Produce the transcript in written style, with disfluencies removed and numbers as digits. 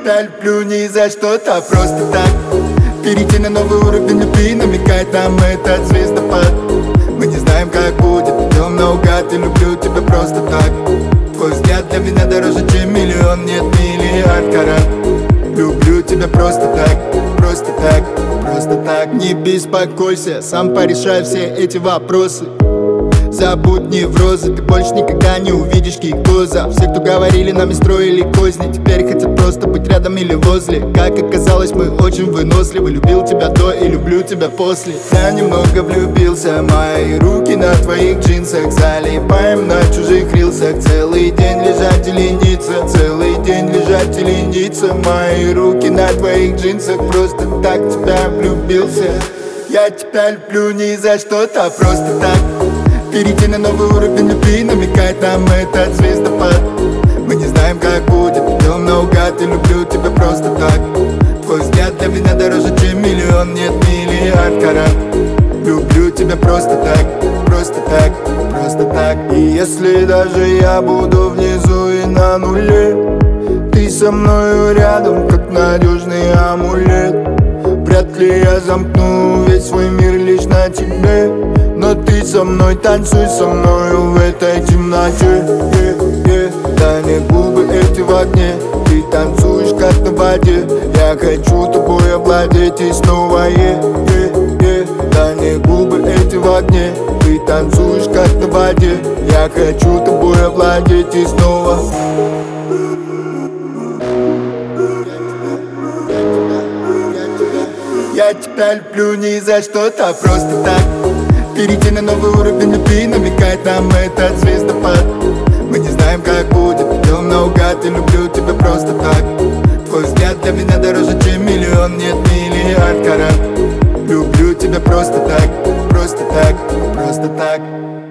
тебя люблю не за что-то, а просто так. Перейти на новый уровень любви намекает нам этот звездопад. Мы не знаем, как будет, идем наугад, и люблю тебя просто так. Твой взгляд для меня дороже, чем миллион, нет, миллиард карат. Люблю тебя просто так, просто так, просто так. Не беспокойся, сам порешай все эти вопросы. Забудь неврозы, ты больше никогда не увидишь кикоза. Все, кто говорили, нами строили козни, теперь хотят просто быть рядом или возле. Как оказалось, мы очень выносливы. Любил тебя до и люблю тебя после. Я немного влюбился, мои руки на твоих джинсах. Залипаем на чужих рилсах. Целый день лежать и лениться, целый день лежать и лениться. Мои руки на твоих джинсах, просто так в тебя влюбился. Я тебя люблю не за что-то, а просто так. Перейти на новый уровень любви намекает нам этот звездопад. Мы не знаем, как будет, идем наугад, и люблю тебя просто так. Твой взгляд для меня дороже, чем миллион, нет, миллиард карат. Люблю тебя просто так, просто так, просто так. И если даже я буду внизу и на нуле, ты со мною рядом, как надежный амулет. Вряд ли я замкну весь свой мир лишь на тебе, но ты со мной, танцуй со мною в этой темноте. Тайные губы эти в огне, ты танцуешь как на воде. Я хочу тобой овладеть и снова Тайные губы эти в огне, ты танцуешь как на воде. Я хочу тобой овладеть и снова. Я тебя люблю не за что-то, а просто так. Перейти на новый уровень любви намекает нам этот звездопад. Мы не знаем, как будет, идем наугад, и люблю тебя просто так. Твой взгляд для меня дороже, чем миллион, нет, миллиард карат. Люблю тебя просто так, просто так, просто так.